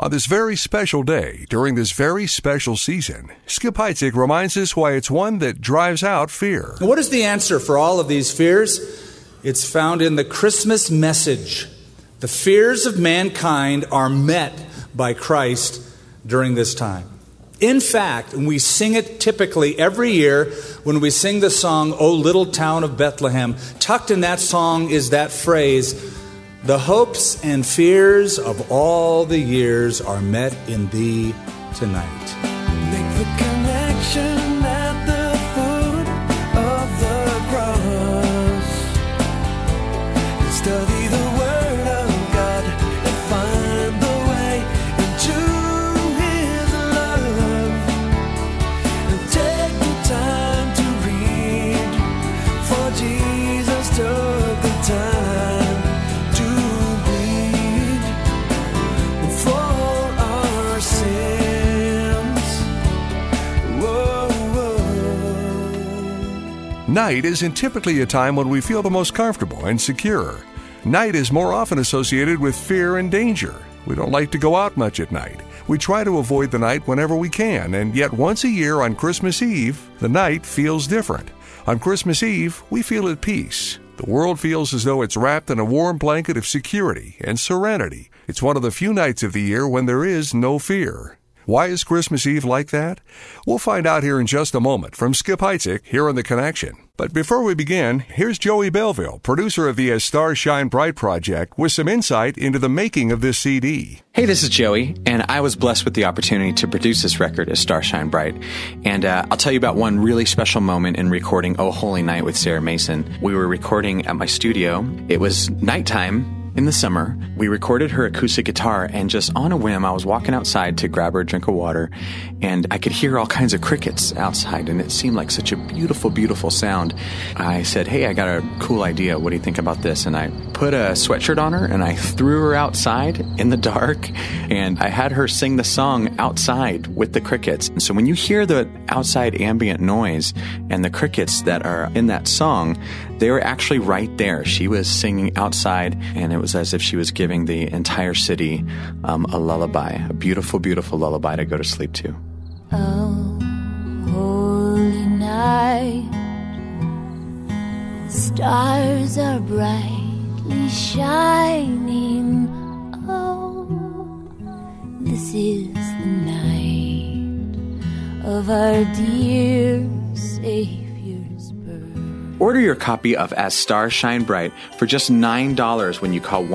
On this very special day, during this very special season, Skip Heitzig reminds us why it's one that drives out fear. What is the answer for all of these fears? It's found in the Christmas message. The fears of mankind are met by Christ during this time. In fact, and we sing it typically every year when we sing the song, O Little Town of Bethlehem, tucked in that song is that phrase, the hopes and fears of all the years are met in thee tonight. Make the connection at the foot of the cross. Study the word of God and find the way into his love. And take the time to read, for Jesus took the time to bleed for our sins. Whoa, whoa. Night isn't typically a time when we feel the most comfortable and secure. Night is more often associated with fear and danger. We don't like to go out much at night. We try to avoid the night whenever we can, and yet once a year on Christmas Eve, the night feels different. On Christmas Eve, we feel at peace. The world feels as though it's wrapped in a warm blanket of security and serenity. It's one of the few nights of the year when there is no fear. Why is Christmas Eve like that? We'll find out here in just a moment from Skip Heitzig here on The Connection. But before we begin, here's Joey Belville, producer of the As Stars Shine Bright project, with some insight into the making of this CD. Hey, this is Joey, and I was blessed with the opportunity to produce this record, As Stars Shine Bright. And I'll tell you about one really special moment in recording Oh Holy Night with Sarah Mason. We were recording at my studio. It was nighttime. In the summer, we recorded her acoustic guitar, and just on a whim, I was walking outside to grab her a drink of water, and I could hear all kinds of crickets outside, and it seemed like such a beautiful, beautiful sound. I said, hey, I got a cool idea. What do you think about this? And I put a sweatshirt on her, and I threw her outside in the dark, and I had her sing the song outside with the crickets. And so when you hear the outside ambient noise and the crickets that are in that song, they were actually right there. She was singing outside, and it was as if she was giving the entire city a lullaby, a beautiful, beautiful lullaby to go to sleep to. Oh, holy night, the stars are brightly shining. Oh, this is the night of our dear Savior's birth. Order your copy of As Stars Shine Bright for just $9 when you call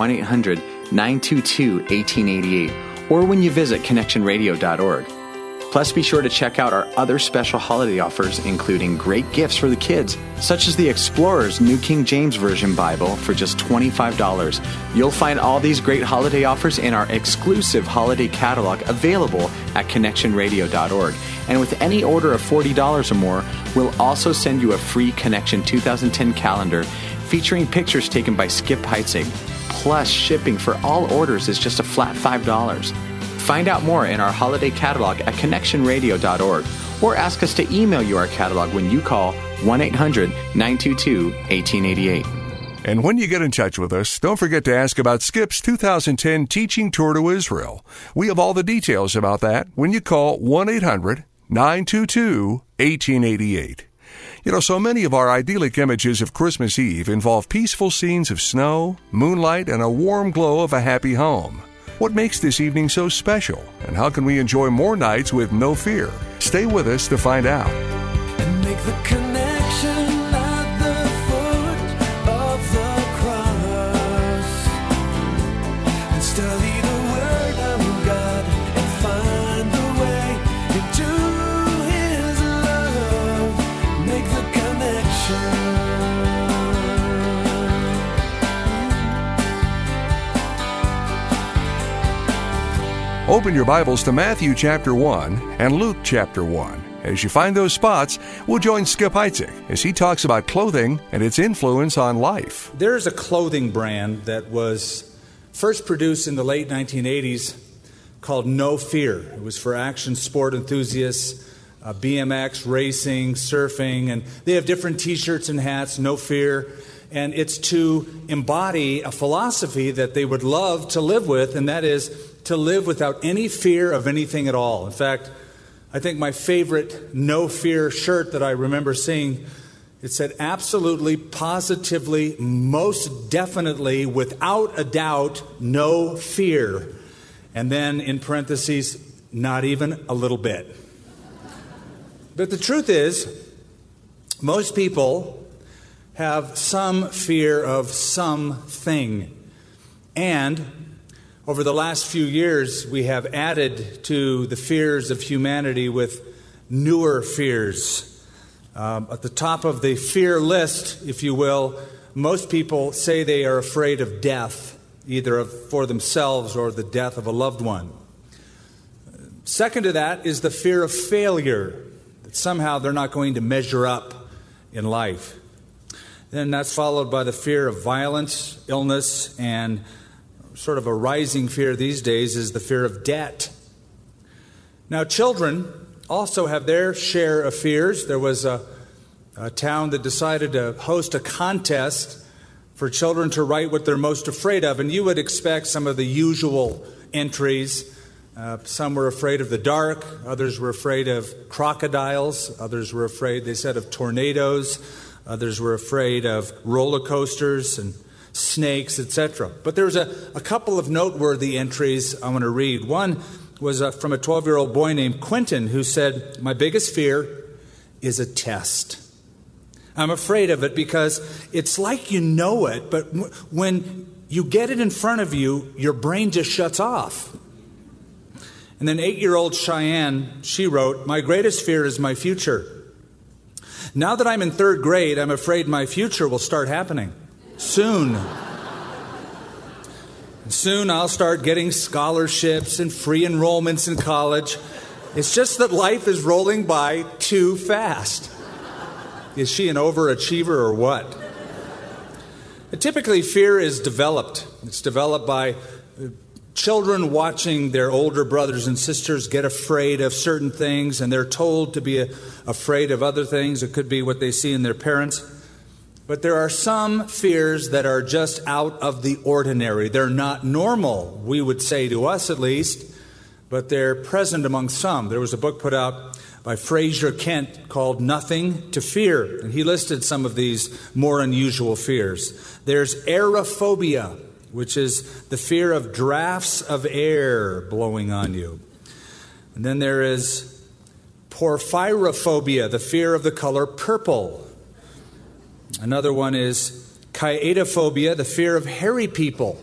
1-800-922-1888 or when you visit connectionradio.org. Plus, be sure to check out our other special holiday offers, including great gifts for the kids, such as the Explorer's New King James Version Bible for just $25. You'll find all these great holiday offers in our exclusive holiday catalog available at connectionradio.org. And with any order of $40 or more, we'll also send you a free Connection 2010 calendar featuring pictures taken by Skip Heitzig. Plus, shipping for all orders is just a flat $5. Find out more in our holiday catalog at connectionradio.org or ask us to email you our catalog when you call 1-800-922-1888. And when you get in touch with us, don't forget to ask about Skip's 2010 teaching tour to Israel. We have all the details about that when you call 1-800-922-1888. You know, so many of our idyllic images of Christmas Eve involve peaceful scenes of snow, moonlight, and a warm glow of a happy home. What makes this evening so special, and how can we enjoy more nights with no fear? Stay with us to find out. And make the connection at the foot of the cross. And study the word of God and find the way into his love. Make the connection. Open your Bibles to Matthew chapter 1 and Luke chapter 1. As you find those spots, we'll join Skip Heitzig as he talks about clothing and its influence on life. There's a clothing brand that was first produced in the late 1980s called No Fear. It was for action sport enthusiasts, BMX, racing, surfing, and they have different T-shirts and hats, No Fear. And it's to embody a philosophy that they would love to live with, and that is to live without any fear of anything at all. In fact, I think my favorite no fear shirt that I remember seeing, it said absolutely, positively, most definitely, without a doubt, no fear. And then in parentheses, not even a little bit. But the truth is, most people have some fear of something. And over the last few years, we have added to the fears of humanity with newer fears. At the top of the fear list, if you will, most people say they are afraid of death, either for themselves or the death of a loved one. Second to that is the fear of failure, that somehow they're not going to measure up in life. Then that's followed by the fear of violence, illness, and sort of a rising fear these days is the fear of debt. Now, children also have their share of fears. There was a town that decided to host a contest for children to write what they're most afraid of, and you would expect some of the usual entries. Some were afraid of the dark, others were afraid of crocodiles, others were afraid, they said, of tornadoes, others were afraid of roller coasters and snakes, etc. But there's a couple of noteworthy entries I want to read. One was from a 12-year-old boy named Quentin who said, "My biggest fear is a test. I'm afraid of it because it's like you know it, but when you get it in front of you, your brain just shuts off." And then 8-year-old Cheyenne, she wrote, "My greatest fear is my future. Now that I'm in 3rd grade, I'm afraid my future will start happening soon. Soon I'll start getting scholarships and free enrollments in college. It's just that life is rolling by too fast." Is she an overachiever or what? Typically, fear is developed. It's developed by children watching their older brothers and sisters get afraid of certain things, and they're told to be afraid of other things. It could be what they see in their parents. But there are some fears that are just out of the ordinary. They're not normal, we would say, to us at least, but they're present among some. There was a book put out by Fraser Kent called Nothing to Fear, and he listed some of these more unusual fears. There's aerophobia, which is the fear of drafts of air blowing on you. And then there is porphyrophobia, the fear of the color purple. Another one is chiatophobia, the fear of hairy people.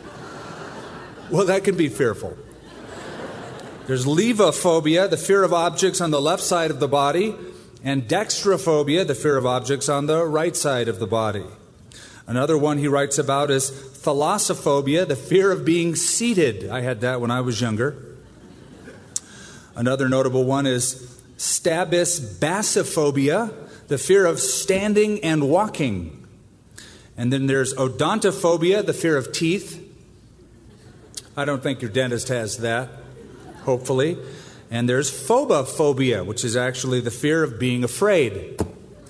Well, that can be fearful. There's levophobia, the fear of objects on the left side of the body, and dextrophobia, the fear of objects on the right side of the body. Another one he writes about is thalassophobia, the fear of being seated. I had that when I was younger. Another notable one is stabisbassophobia, the fear of standing and walking. And then there's odontophobia, the fear of teeth. I don't think your dentist has that, hopefully. And there's phobophobia, which is actually the fear of being afraid.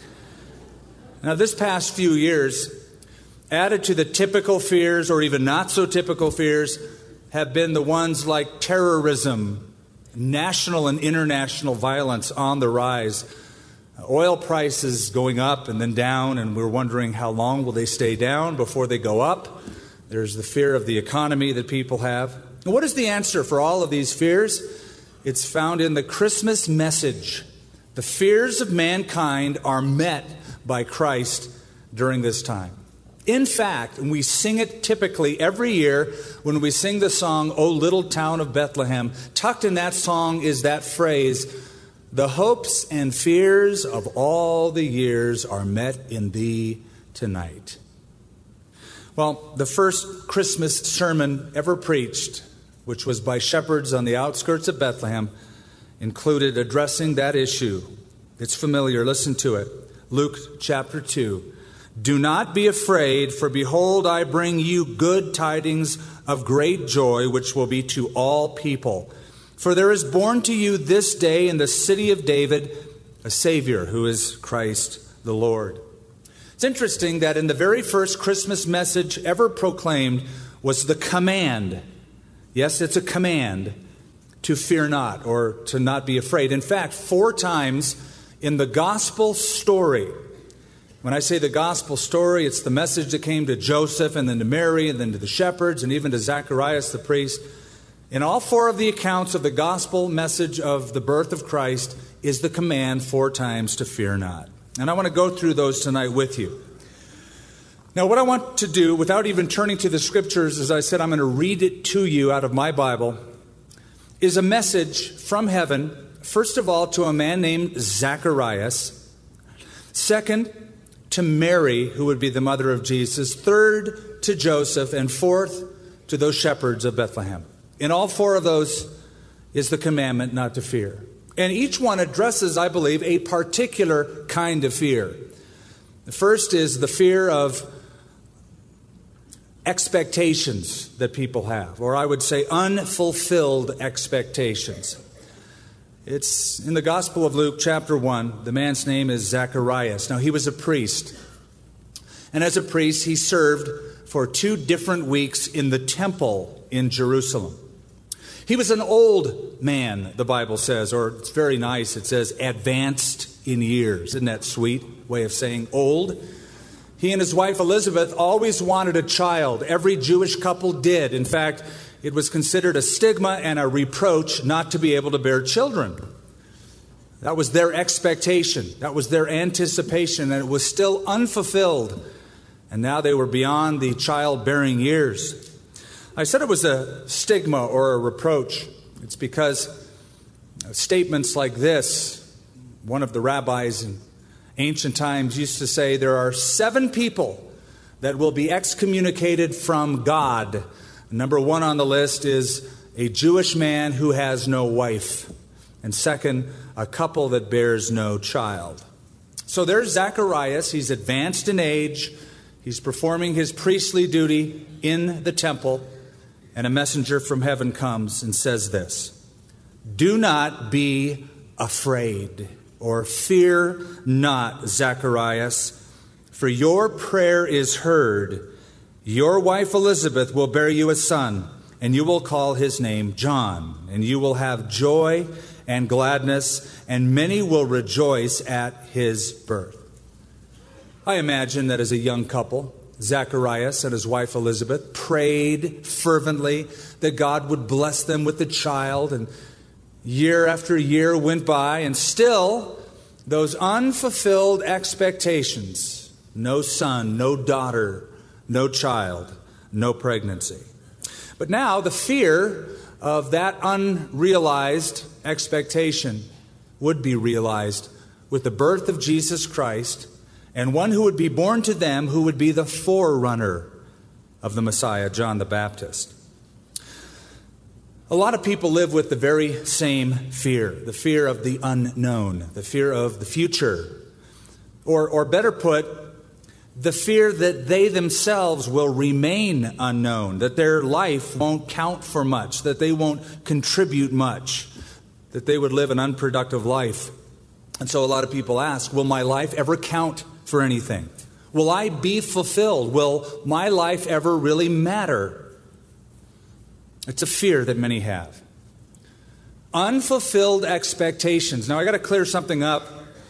Now, this past few years, added to the typical fears or even not so typical fears have been the ones like terrorism, national and international violence on the rise, oil prices going up and then down, and we're wondering how long will they stay down before they go up. There's the fear of the economy that people have. And what is the answer for all of these fears? It's found in the Christmas message. The fears of mankind are met by Christ during this time. In fact, and we sing it typically every year when we sing the song, "O Little Town of Bethlehem," tucked in that song is that phrase, "The hopes and fears of all the years are met in thee tonight." Well, the first Christmas sermon ever preached, which was by shepherds on the outskirts of Bethlehem, included addressing that issue. It's familiar. Listen to it. Luke chapter 2. "Do not be afraid, for behold, I bring you good tidings of great joy, which will be to all people. For there is born to you this day in the city of David a Savior, who is Christ the Lord." It's interesting that in the very first Christmas message ever proclaimed was the command, Yes, it's a command to fear not or to not be afraid. In fact, 4 times in the gospel story, when I say the gospel story, it's the message that came to Joseph and then to Mary and then to the shepherds and even to Zacharias the priest. In all 4 of the accounts of the gospel message of the birth of Christ is the command 4 times to fear not. And I want to go through those tonight with you. Now, what I want to do, without even turning to the scriptures, as I said, I'm going to read it to you out of my Bible, is a message from heaven, first of all, to a man named Zacharias. Second, to Mary, who would be the mother of Jesus. Third, to Joseph. And fourth, to those shepherds of Bethlehem. In all 4 of those is the commandment not to fear. And each one addresses, I believe, a particular kind of fear. The first is the fear of expectations that people have, or I would say unfulfilled expectations. It's in the Gospel of Luke, chapter 1. The man's name is Zacharias. Now, he was a priest. And as a priest, he served for 2 different weeks in the temple in Jerusalem. He was an old man, the Bible says, or it's very nice. It says advanced in years. Isn't that sweet way of saying old? He and his wife Elizabeth always wanted a child. Every Jewish couple did. In fact, it was considered a stigma and a reproach not to be able to bear children. That was their expectation. That was their anticipation, and it was still unfulfilled. And now they were beyond the childbearing years. I said it was a stigma or a reproach. It's because statements like this, one of the rabbis in ancient times used to say, there are 7 people that will be excommunicated from God. Number 1 on the list is a Jewish man who has no wife. And second, a couple that bears no child. So there's Zacharias. He's advanced in age. He's performing his priestly duty in the temple. And a messenger from heaven comes and says this: "Do not be afraid," or "Fear not, Zacharias, for your prayer is heard. Your wife Elizabeth will bear you a son, and you will call his name John. And you will have joy and gladness, and many will rejoice at his birth." I imagine that as a young couple, Zacharias and his wife Elizabeth prayed fervently that God would bless them with a child, and year after year went by, and still those unfulfilled expectations: no son, no daughter, no child, no pregnancy. But now the fear of that unrealized expectation would be realized with the birth of Jesus Christ, and one who would be born to them who would be the forerunner of the Messiah, John the Baptist. A lot of people live with the very same fear, the fear of the unknown, the fear of the future, or better put, the fear that they themselves will remain unknown, that their life won't count for much, that they won't contribute much, that they would live an unproductive life. And so a lot of people ask, will my life ever count for anything? Will I be fulfilled? Will my life ever really matter? It's a fear that many have. Unfulfilled expectations. Now, I got to clear something up.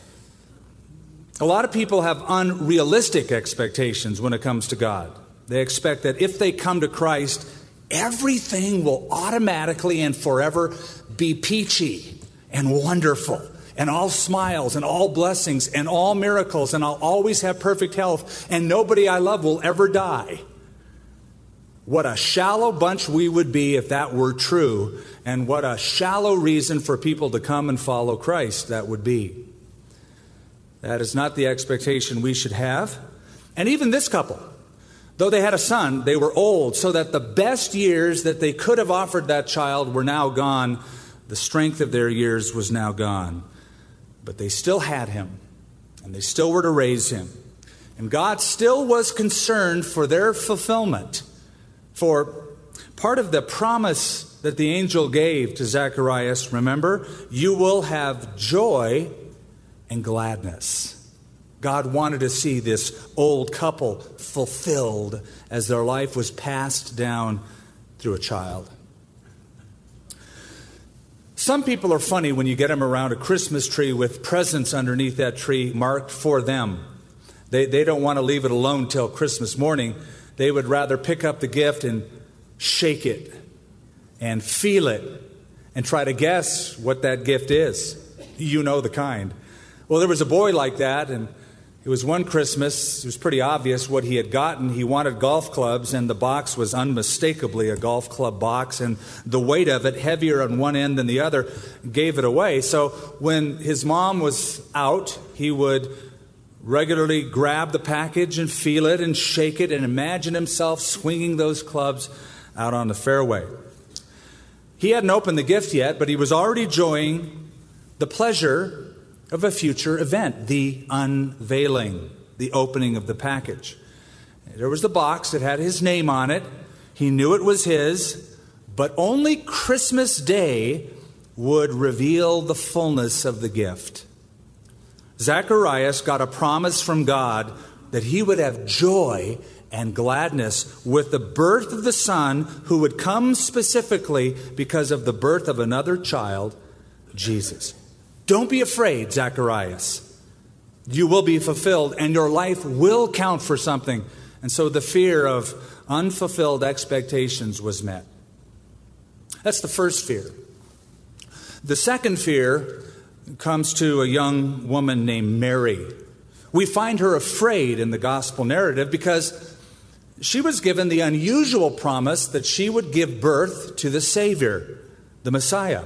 A lot of people have unrealistic expectations when it comes to God. They expect that if they come to Christ, everything will automatically and forever be peachy and wonderful and all smiles and all blessings and all miracles, and I'll always have perfect health, and nobody I love will ever die. What a shallow bunch we would be if that were true, and what a shallow reason for people to come and follow Christ that would be. That is not the expectation we should have. And even this couple, though they had a son, they were old, so that the best years that they could have offered that child were now gone. The strength of their years was now gone. But they still had him, and they still were to raise him. And God still was concerned for their fulfillment. For part of the promise that the angel gave to Zacharias, remember, you will have joy and gladness. God wanted to see this old couple fulfilled as their life was passed down through a child. Some people are funny when you get them around a Christmas tree with presents underneath that tree marked for them. They don't want to leave it alone till Christmas morning. They would rather pick up the gift and shake it and feel it and try to guess what that gift is. You know the kind. Well, there was a boy like that, and it was one Christmas. It was pretty obvious what he had gotten. He wanted golf clubs, and the box was unmistakably a golf club box, and the weight of it, heavier on one end than the other, gave it away. So when his mom was out, he would regularly grab the package and feel it and shake it and imagine himself swinging those clubs out on the fairway. He hadn't opened the gift yet, but he was already enjoying the pleasure of a future event, the unveiling, the opening of the package. There was the box that had his name on it. He knew it was his, but only Christmas Day would reveal the fullness of the gift. Zacharias got a promise from God that he would have joy and gladness with the birth of the Son who would come specifically because of the birth of another child, Jesus. Don't be afraid, Zacharias. You will be fulfilled, and your life will count for something. And so the fear of unfulfilled expectations was met. That's the first fear. The second fear comes to a young woman named Mary. We find her afraid in the gospel narrative because she was given the unusual promise that she would give birth to the Savior, the Messiah.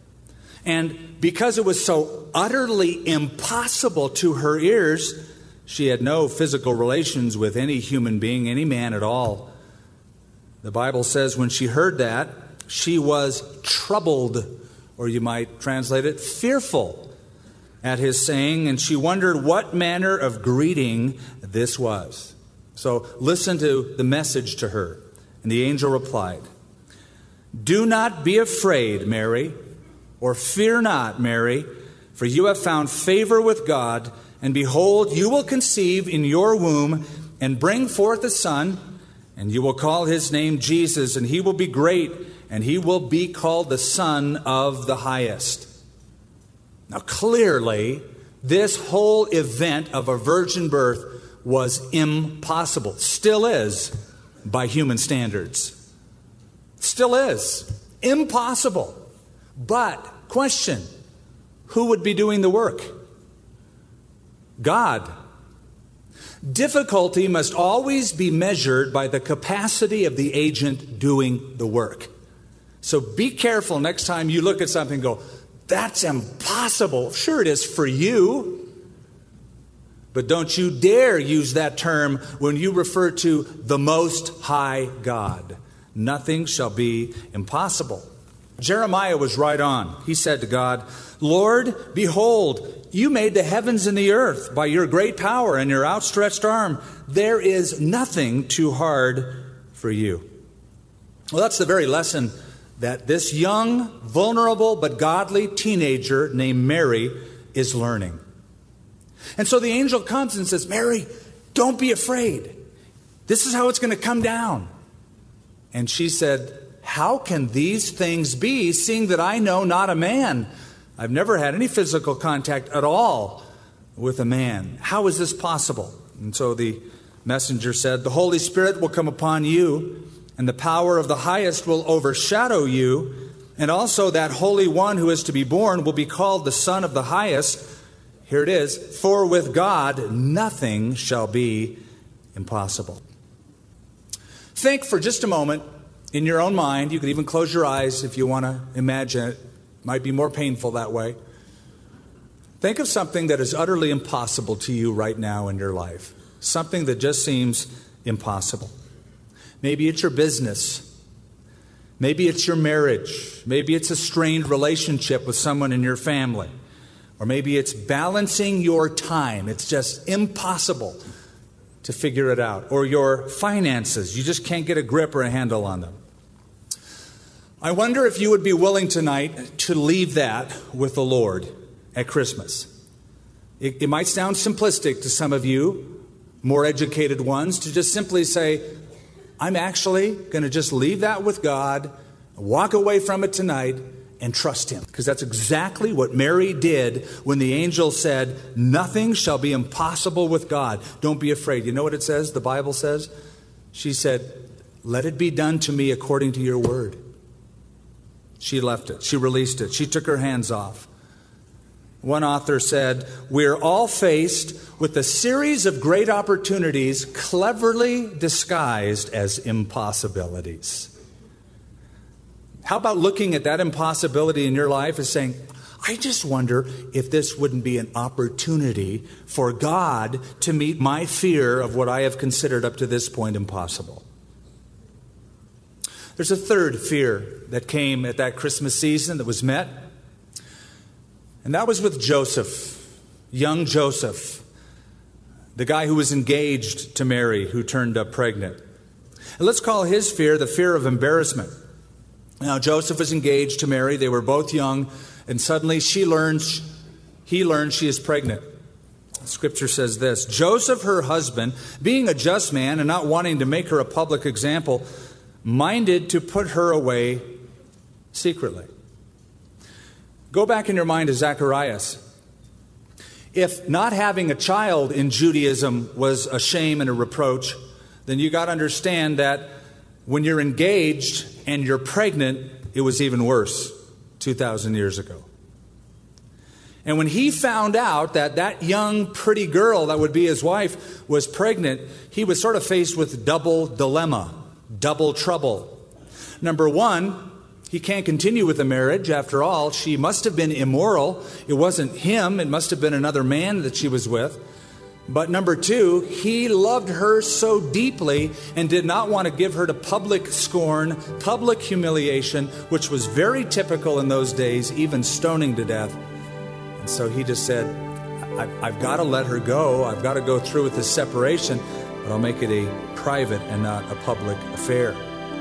And because it was so utterly impossible to her ears, she had no physical relations with any human being, any man at all. The Bible says when she heard that, she was troubled, or you might translate it, fearful at his saying, and she wondered what manner of greeting this was. So listen to the message to her. And the angel replied, "Do not be afraid, Mary, or fear not, Mary, for you have found favor with God, and behold, you will conceive in your womb and bring forth a son, and you will call his name Jesus, and he will be great, and he will be called the Son of the Highest." Now clearly, this whole event of a virgin birth was impossible. Still is, by human standards. Still is. Impossible. But, question, who would be doing the work? God. Difficulty must always be measured by the capacity of the agent doing the work. So be careful next time you look at something and go, "That's impossible." Sure it is for you. But don't you dare use that term when you refer to the Most High God. Nothing shall be impossible. Jeremiah was right on. He said to God, "Lord, behold, you made the heavens and the earth by your great power and your outstretched arm. There is nothing too hard for you." Well, that's the very lesson that this young, vulnerable, but godly teenager named Mary is learning. And so the angel comes and says, "Mary, don't be afraid. This is how it's going to come down." And she said, "How can these things be, seeing that I know not a man? I've never had any physical contact at all with a man. How is this possible?" And so the messenger said, "The Holy Spirit will come upon you, and the power of the highest will overshadow you, and also that Holy One who is to be born will be called the Son of the Highest." Here it is, "For with God nothing shall be impossible." Think for just a moment in your own mind. You can even close your eyes if you want to imagine it. It might be more painful that way. Think of something that is utterly impossible to you right now in your life. Something that just seems impossible. Maybe it's your business. Maybe it's your marriage. Maybe it's a strained relationship with someone in your family. Or maybe it's balancing your time. It's just impossible to figure it out. Or your finances. You just can't get a grip or a handle on them. I wonder if you would be willing tonight to leave that with the Lord at Christmas. It might sound simplistic to some of you, more educated ones, to just simply say, "I'm actually going to just leave that with God, walk away from it tonight, and trust him. Because that's exactly what Mary did when the angel said, nothing shall be impossible with God. Don't be afraid. You know what it says? The Bible says? She said, let it be done to me according to your word. She left it. She released it. She took her hands off. One author said, we're all faced with a series of great opportunities cleverly disguised as impossibilities. How about looking at that impossibility in your life and saying, I just wonder if this wouldn't be an opportunity for God to meet my fear of what I have considered up to this point impossible. There's a third fear that came at that Christmas season that was met. And that was with Joseph, young Joseph, the guy who was engaged to Mary, who turned up pregnant. And let's call his fear the fear of embarrassment. Now, Joseph was engaged to Mary. They were both young, and suddenly he learns she is pregnant. Scripture says this, Joseph, her husband, being a just man and not wanting to make her a public example, minded to put her away secretly. Go back in your mind to Zacharias. If not having a child in Judaism was a shame and a reproach, then you got to understand that when you're engaged and you're pregnant, it was even worse 2,000 years ago. And when he found out that that young, pretty girl that would be his wife was pregnant, he was sort of faced with double dilemma, double trouble. Number one, he can't continue with the marriage. After all, she must have been immoral. It wasn't him. It must have been another man that she was with. But number two, he loved her so deeply and did not want to give her to public scorn, public humiliation, which was very typical in those days, even stoning to death. And so he just said, I've got to let her go. I've got to go through with this separation, but I'll make it a private and not a public affair.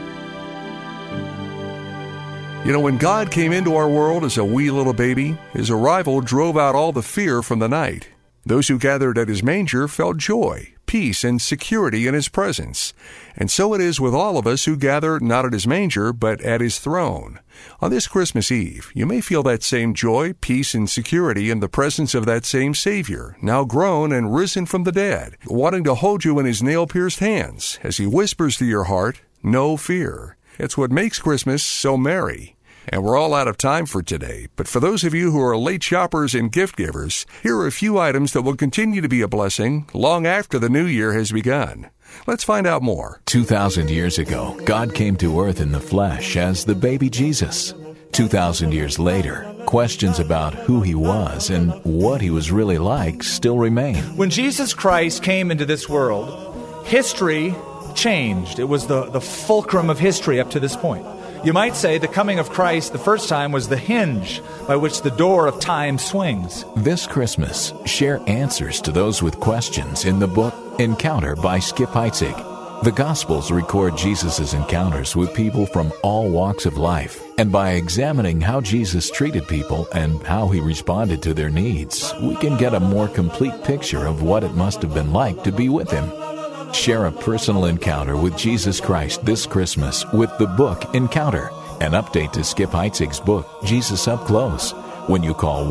You know, when God came into our world as a wee little baby, his arrival drove out all the fear from the night. Those who gathered at his manger felt joy, peace, and security in his presence. And so it is with all of us who gather not at his manger, but at his throne. On this Christmas Eve, you may feel that same joy, peace, and security in the presence of that same Savior, now grown and risen from the dead, wanting to hold you in his nail-pierced hands as he whispers to your heart, no fear. It's what makes Christmas so merry. And we're all out of time for today, but for those of you who are late shoppers and gift givers, here are a few items that will continue to be a blessing long after the new year has begun. Let's find out more. 2,000 years ago, God came to earth in the flesh as the baby Jesus. 2,000 years later, questions about who he was and what he was really like still remain. When Jesus Christ came into this world, history changed. It was the fulcrum of history up to this point. You might say the coming of Christ the first time was the hinge by which the door of time swings. This Christmas, share answers to those with questions in the book Encounter by Skip Heitzig. The Gospels record Jesus' encounters with people from all walks of life, and by examining how Jesus treated people and how he responded to their needs, we can get a more complete picture of what it must have been like to be with him. Share a personal encounter with Jesus Christ this Christmas with the book Encounter, an update to Skip Heitzig's book, Jesus Up Close, when you call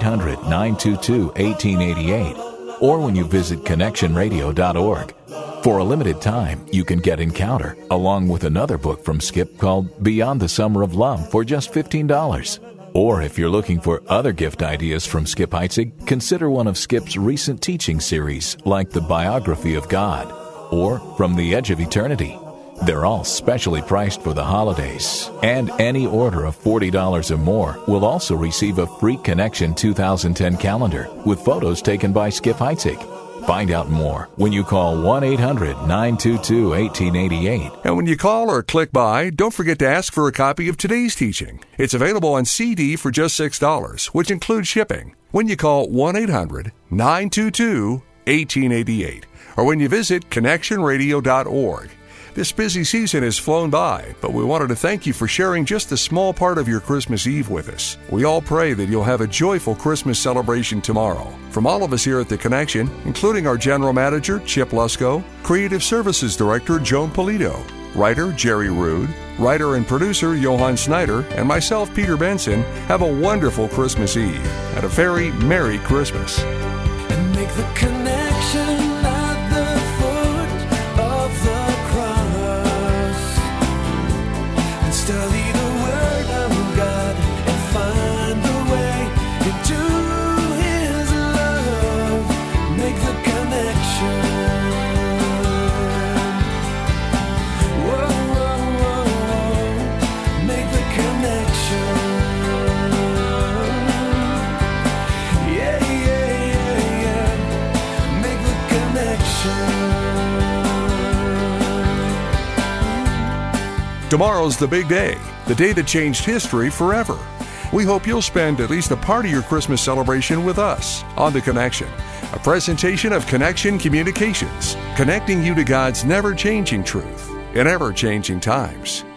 1-800-922-1888 or when you visit connectionradio.org. For a limited time, you can get Encounter along with another book from Skip called Beyond the Summer of Love for just $15. Or if you're looking for other gift ideas from Skip Heitzig, consider one of Skip's recent teaching series like The Biography of God or From the Edge of Eternity. They're all specially priced for the holidays, and any order of $40 or more will also receive a free Connection 2010 calendar with photos taken by Skip Heitzig. Find out more when you call 1-800-922-1888. And when you call or click buy, don't forget to ask for a copy of today's teaching. It's available on CD for just $6, which includes shipping. When you call 1-800-922-1888 or when you visit connectionradio.org. This busy season has flown by, but we wanted to thank you for sharing just a small part of your Christmas Eve with us. We all pray that you'll have a joyful Christmas celebration tomorrow. From all of us here at The Connection, including our General Manager, Chip Lusko, Creative Services Director, Joan Polito, writer, Jerry Rude, Writer and producer Johan Snyder and myself, Peter Benson, have a wonderful Christmas Eve and a very Merry Christmas. And make the connection at the foot of the cross. And study the word of God and find the way into His love. Make the connection. Whoa, whoa, whoa, whoa. Make the connection. Yeah, yeah, yeah, yeah. Make the connection. Tomorrow's the big day, the day that changed history forever. We hope you'll spend at least a part of your Christmas celebration with us on The Connection, a presentation of Connection Communications, connecting you to God's never-changing truth in ever-changing times.